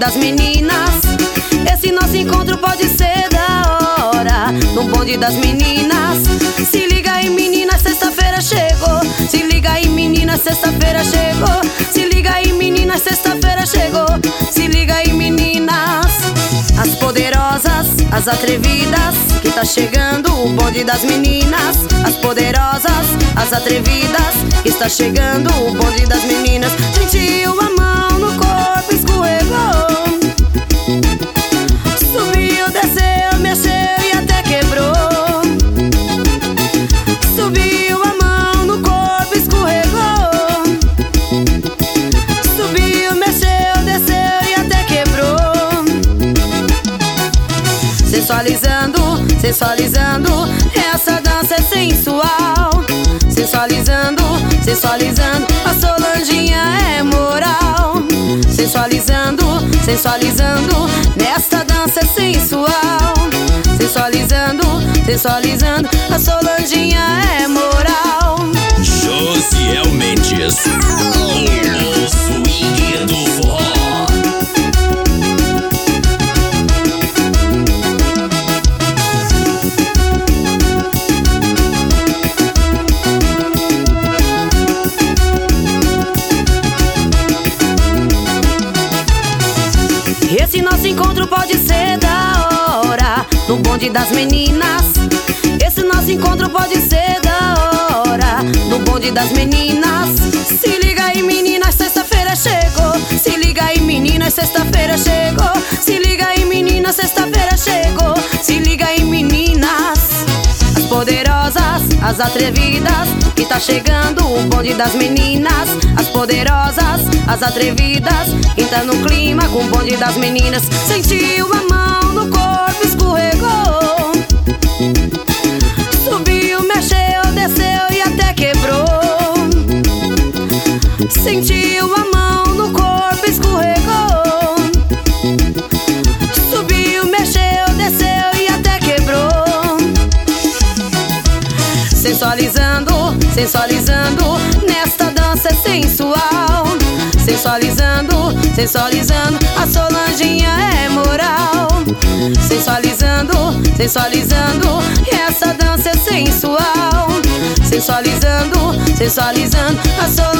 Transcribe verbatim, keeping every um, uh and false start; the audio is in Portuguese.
das meninas. Esse nosso encontro pode ser da hora, no bonde das meninas. Se liga aí, meninas, sexta-feira chegou. Se liga aí, meninas, sexta-feira chegou. Se liga aí, meninas, sexta-feira chegou. Se liga aí, meninas, as poderosas, as atrevidas, que tá chegando o bonde das meninas. As poderosas, as atrevidas, que está chegando o bonde das meninas. Sentiu a mão no corpo, escorregou, subiu, desceu, mexeu e até quebrou. Subiu a mão no corpo, escorregou, subiu, mexeu, desceu e até quebrou. Sensualizando, sensualizando, essa dança é sensual. Sensualizando, sensualizando, a Solanginha é moral. Sensualizando, sensualizando, nesta dança é sensual. Sensualizando, sensualizando, a Solanginha é moral. Josiel Mendes, o swing do forró. Esse nosso encontro pode ser da hora, no bonde das meninas. Esse nosso encontro pode ser da hora, no bonde das meninas. Se liga aí, meninas, sexta-feira chegou. Se liga aí, meninas, sexta-feira chegou. Se liga aí, meninas, sexta-feira chegou. Se liga aí, meninas, as poderosas, as atrevidas, que tá chegando o bonde das meninas. As poderosas, as atrevidas, que tá no clima com o bonde das meninas. Sentiu a mão no corpo, escorregou, subiu, mexeu, desceu e até quebrou. Sentiu a mão no corpo, escorregou, subiu, mexeu, desceu e até quebrou. Sensualizando, sensualizando, nesta dança é sensual. Sensualizando, sensualizando, a Solanginha é moral. Sensualizando, sensualizando, essa dança é sensual. Sensualizando, sensualizando, a Solanginha